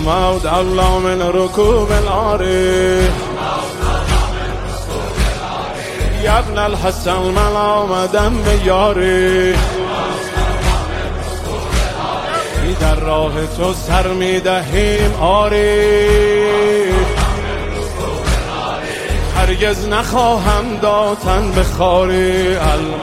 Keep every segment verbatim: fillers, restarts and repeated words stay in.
الموت الله من ركوب العاري يا ابن الحسن من آمدم به یاری در راه تو سر می دهیم آری هرگز نخواهم دادن به خاری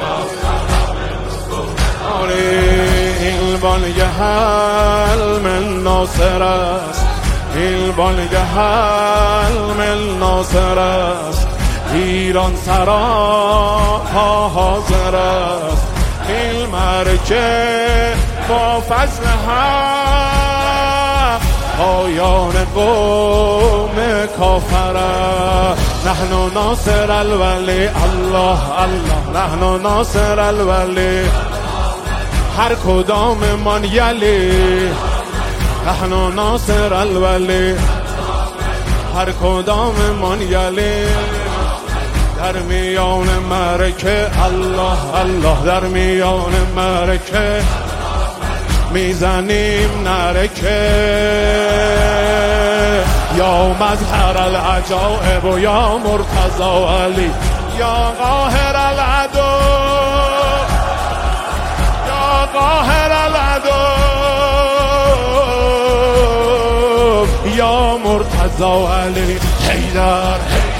این بانگ حلم ناصر است این بانگ حلم ناصر است ایران سرا حاضر است این مرکه با فضل حق پایان قوم کافر است نحن ناصر الولی الله الله نحن ناصر الولی هر کدام من یلی نحن ناصر الولی هر کدام من یلی در میان مرکه الله الله در میان مرکه میزنیم نرکه یا مظهر العجائب و یا مرتضی علی یا قاهر العدو یا قاهر العدو یا مرتضی علی حیدر